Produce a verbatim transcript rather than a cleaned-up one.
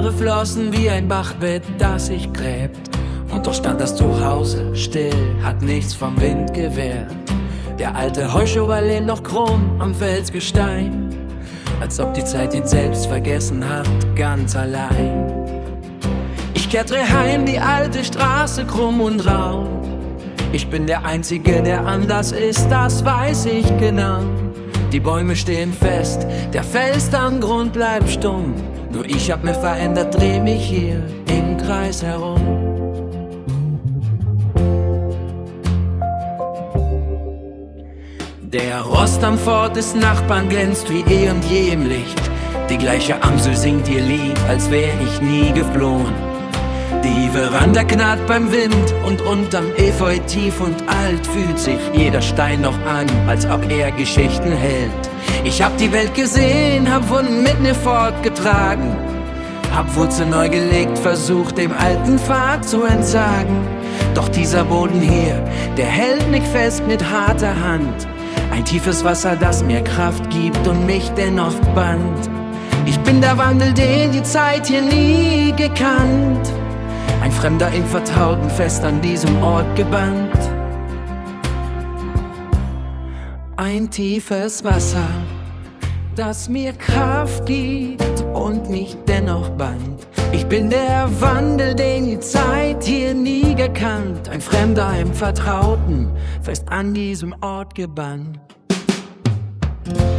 Jahre flossen wie ein Bachbett, das sich gräbt. Und doch stand das Zuhause still, hat nichts vom Wind gewehrt. Der alte Heuschober lehnt noch krumm am Felsgestein, als ob die Zeit ihn selbst vergessen hat, ganz allein. Ich kehre heim, die alte Straße krumm und rau. Ich bin der Einzige, der anders ist, das weiß ich genau. Die Bäume stehen fest, der Felsgrund bleibt stumm. Nur ich hab mich verändert, dreh mich hier im Kreis herum. Der Rost am Fort des Nachbarn glänzt wie eh und je im Licht. Die gleiche Amsel singt ihr Lied, als wär ich nie geflohen. Die Veranda knarrt beim Wind und unterm Efeu tief und alt fühlt sich jeder Stein noch an, als ob er Geschichten hält. Ich hab die Welt gesehen, hab Wunden mit mir fortgetragen, hab Wurzeln neu gelegt, versucht dem alten Pfad zu entsagen. Doch dieser Boden hier, der hält mich fest mit harter Hand. Ein tiefes Wasser, das mir Kraft gibt und mich dennoch band. Ich bin der Wandel, den die Zeit hier nie gekannt. Ein Fremder im Vertrauten, fest an diesem Ort gebannt. Ein tiefes Wasser, das mir Kraft gibt und mich dennoch band. Ich bin der Wandel, den die Zeit hier nie gekannt. Ein Fremder im Vertrauten, fest an diesem Ort gebannt.